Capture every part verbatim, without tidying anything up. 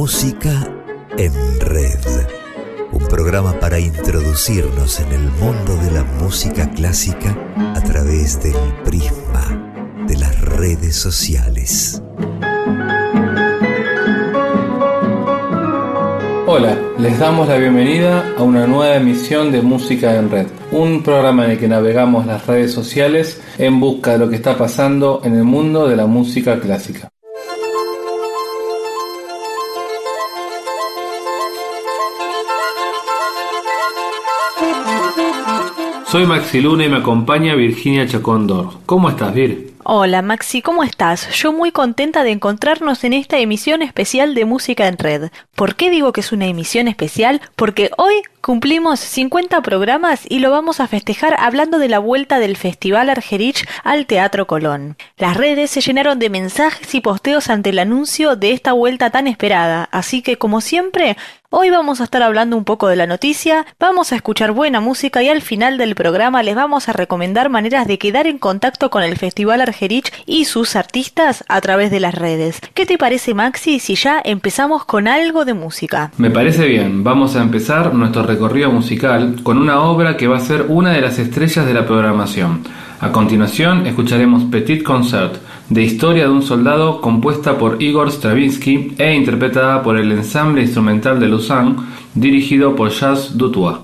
Música en Red, un programa para introducirnos en el mundo de la música clásica a través del prisma de las redes sociales. Hola, les damos la bienvenida a una nueva emisión de Música en Red, un programa en el que navegamos las redes sociales en busca de lo que está pasando en el mundo de la música clásica. Soy Maxi Luna y me acompaña Virginia Chacón-Dor. ¿Cómo estás, Vir? Hola Maxi, ¿cómo estás? Yo muy contenta de encontrarnos en esta emisión especial de Música en Red. ¿Por qué digo que es una emisión especial? Porque hoy cumplimos cincuenta programas y lo vamos a festejar hablando de la vuelta del Festival Argerich al Teatro Colón. Las redes se llenaron de mensajes y posteos ante el anuncio de esta vuelta tan esperada, así que como siempre, hoy vamos a estar hablando un poco de la noticia, vamos a escuchar buena música y al final del programa les vamos a recomendar maneras de quedar en contacto con el Festival Argerich y sus artistas a través de las redes. ¿Qué te parece, Maxi, si ya empezamos con algo de música? Me parece bien, vamos a empezar nuestro recorrido musical con una obra que va a ser una de las estrellas de la programación. A continuación escucharemos Petit Concert, de Historia de un Soldado, compuesta por Igor Stravinsky e interpretada por el Ensamble Instrumental de Lausanne, dirigido por Charles Dutoit.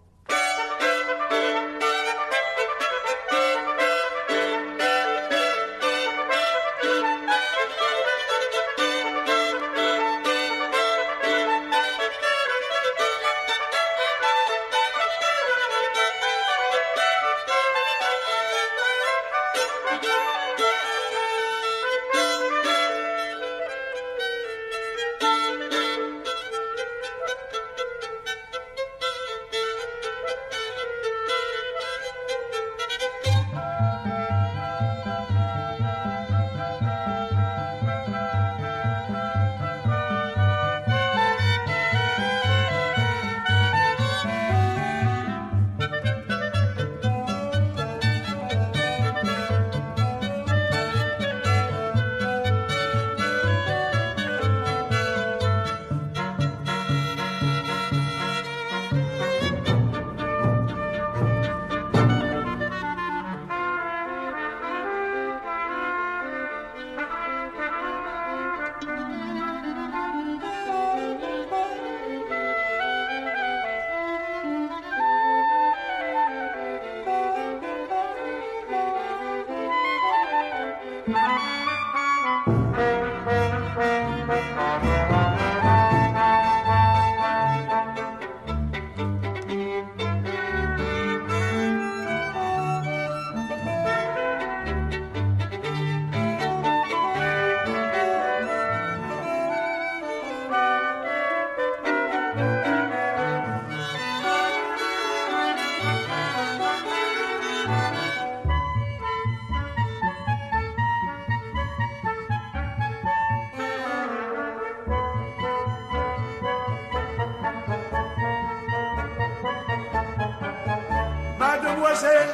Mademoiselle,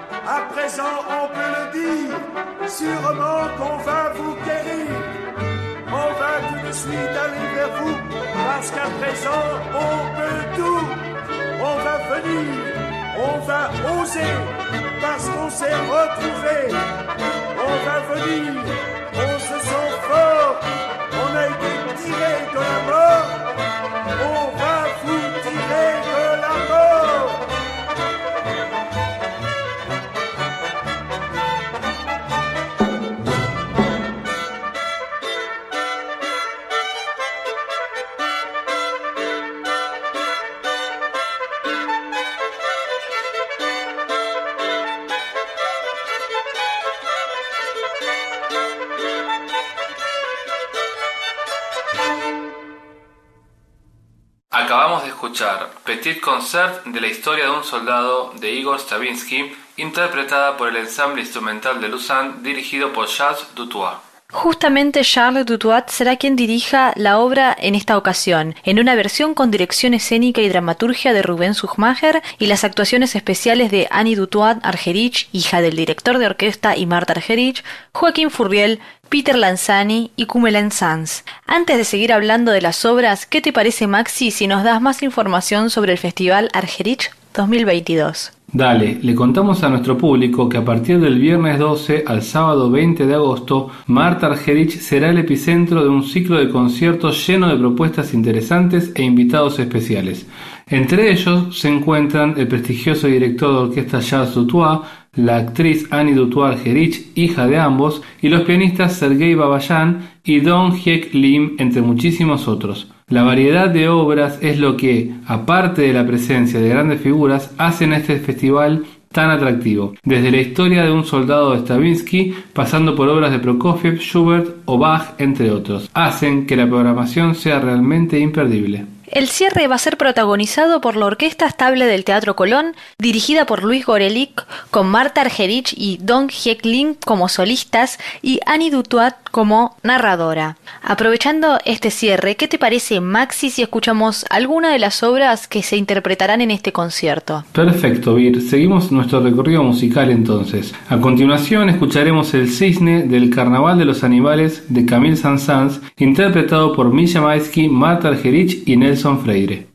à présent on peut le dire, sûrement qu'on va vous guérir. On va tout de suite aller vers vous, parce qu'à présent on peut tout. On va venir, on va oser, parce qu'on s'est retrouvés. On va venir, on se sent fort, on a été tiré de la mort. On va vous tirer de la mort. Acabamos de escuchar Petit Concert de la Historia de un Soldado de Igor Stravinsky, interpretada por el Ensamble Instrumental de Lausanne, dirigido por Charles Dutoit. Justamente Charles Dutoit será quien dirija la obra en esta ocasión, en una versión con dirección escénica y dramaturgia de Rubén Suchmacher y las actuaciones especiales de Annie Dutoit-Argerich, hija del director de orquesta y Martha Argerich, Joaquín Furriel, Peter Lanzani y Kumelen Sanz. Antes de seguir hablando de las obras, ¿qué te parece, Maxi, si nos das más información sobre el Festival Argerich dos mil veintidós? Dale, le contamos a nuestro público que a partir del viernes doce al sábado veinte de agosto, Martha Argerich será el epicentro de un ciclo de conciertos lleno de propuestas interesantes e invitados especiales. Entre ellos se encuentran el prestigioso director de orquesta Charles Dutoit, la actriz Annie Dutoit-Argerich, hija de ambos, y los pianistas Sergei Babayan y Dong Hyek Lim, entre muchísimos otros. La variedad de obras es lo que, aparte de la presencia de grandes figuras, hacen a este festival tan atractivo, desde la historia de un soldado de Stravinsky, pasando por obras de Prokofiev, Schubert o Bach, entre otros, hacen que la programación sea realmente imperdible. El cierre va a ser protagonizado por la Orquesta Estable del Teatro Colón, dirigida por Luis Gorelick, con Martha Argerich y Dong Hyek Lim como solistas y Annie Dutoit como narradora. Aprovechando este cierre, ¿qué te parece, Maxi, si escuchamos alguna de las obras que se interpretarán en este concierto? Perfecto, Vir. Seguimos nuestro recorrido musical entonces. A continuación escucharemos El Cisne del Carnaval de los Animales de Camille Saint-Saëns, interpretado por Misha Maisky, Martha Argerich y Nelson Freire.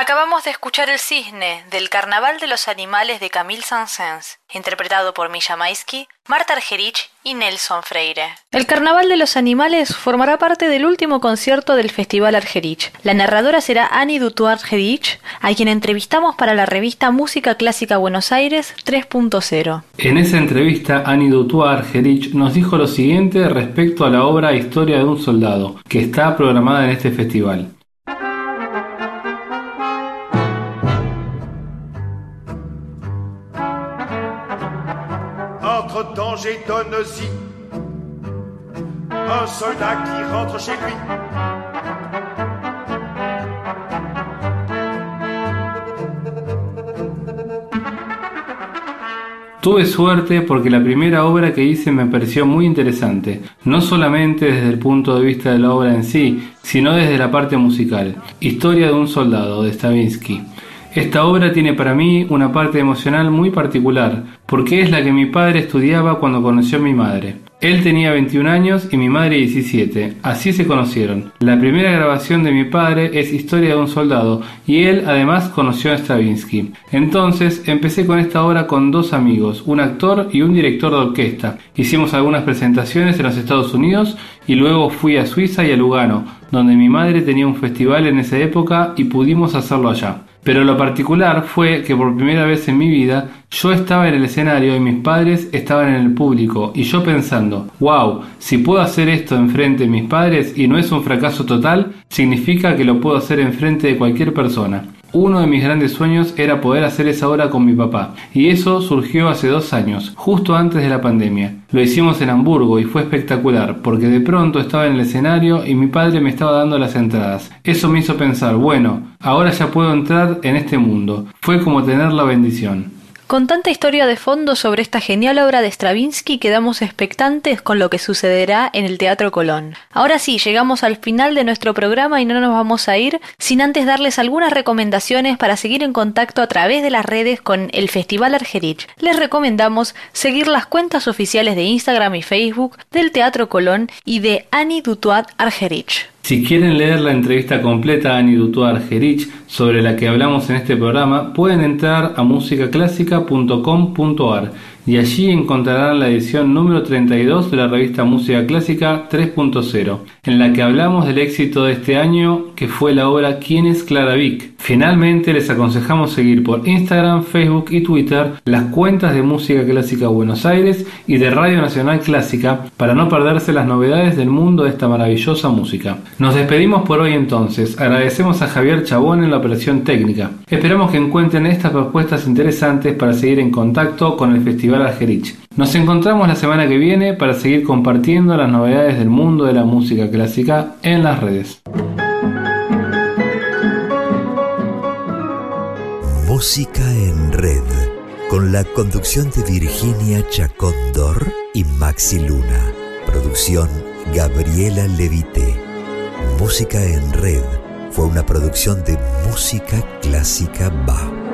Acabamos de escuchar El Cisne, del Carnaval de los Animales de Camille Saint-Saëns, interpretado por Misha Maisky, Marta Argerich y Nelson Freire. El Carnaval de los Animales formará parte del último concierto del Festival Argerich. La narradora será Annie Dutoit-Argerich, a quien entrevistamos para la revista Música Clásica Buenos Aires tres punto cero. En esa entrevista, Annie Dutoit-Argerich nos dijo lo siguiente respecto a la obra Historia de un Soldado, que está programada en este festival. Entre Tanger et Tonnezy, un soldat qui rentre chez lui. Tuve suerte porque la primera obra que hice me pareció muy interesante, no solamente desde el punto de vista de la obra en sí, sino desde la parte musical. Historia de un soldado, de Stravinsky. Esta obra tiene para mí una parte emocional muy particular, porque es la que mi padre estudiaba cuando conoció a mi madre. Él tenía veintiún años y mi madre diecisiete, así se conocieron. La primera grabación de mi padre es Historia de un Soldado, y él además conoció a Stravinsky. Entonces empecé con esta obra con dos amigos, un actor y un director de orquesta. Hicimos algunas presentaciones en los Estados Unidos y luego fui a Suiza y a Lugano, donde mi madre tenía un festival en esa época y pudimos hacerlo allá. Pero lo particular fue que por primera vez en mi vida yo estaba en el escenario y mis padres estaban en el público y yo pensando, wow, si puedo hacer esto enfrente de mis padres y no es un fracaso total, significa que lo puedo hacer enfrente de cualquier persona. Uno de mis grandes sueños era poder hacer esa obra con mi papá, y eso surgió hace dos años, justo antes de la pandemia. Lo hicimos en Hamburgo y fue espectacular, porque de pronto estaba en el escenario y mi padre me estaba dando las entradas. Eso me hizo pensar, bueno, ahora ya puedo entrar en este mundo. Fue como tener la bendición. Con tanta historia de fondo sobre esta genial obra de Stravinsky, quedamos expectantes con lo que sucederá en el Teatro Colón. Ahora sí, llegamos al final de nuestro programa y no nos vamos a ir sin antes darles algunas recomendaciones para seguir en contacto a través de las redes con el Festival Argerich. Les recomendamos seguir las cuentas oficiales de Instagram y Facebook del Teatro Colón y de Annie Dutoit-Argerich. Si quieren leer la entrevista completa a Annie Dutoit-Argerich sobre la que hablamos en este programa, pueden entrar a música clásica punto com punto a r y allí encontrarán la edición número treinta y dos de la revista Música Clásica tres punto cero, en la que hablamos del éxito de este año, que fue la obra ¿Quién es Clara Wieck? Finalmente, les aconsejamos seguir por Instagram, Facebook y Twitter las cuentas de Música Clásica Buenos Aires y de Radio Nacional Clásica para no perderse las novedades del mundo de esta maravillosa música. Nos despedimos por hoy entonces. Agradecemos a Javier Chabón en la operación técnica. Esperamos que encuentren estas propuestas interesantes para seguir en contacto con el Festival Argerich. Nos encontramos la semana que viene para seguir compartiendo las novedades del mundo de la música clásica en las redes. Música en Red, con la conducción de Virginia Chacón-Dor y Maxi Luna. Producción Gabriela Levité. Música en Red fue una producción de Música Clásica B A.